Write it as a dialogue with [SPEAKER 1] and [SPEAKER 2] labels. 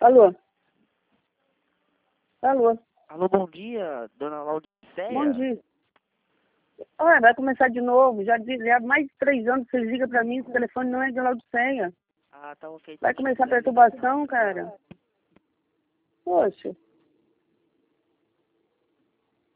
[SPEAKER 1] Alô? Alô?
[SPEAKER 2] Alô, bom dia, dona Laudiceia.
[SPEAKER 1] Bom dia. Olha, vai começar de novo. Já há mais de 3 anos que você liga pra mim, o telefone não é de Laudiceia.
[SPEAKER 2] Ah, tá ok.
[SPEAKER 1] Vai começar a perturbação, cara. Poxa.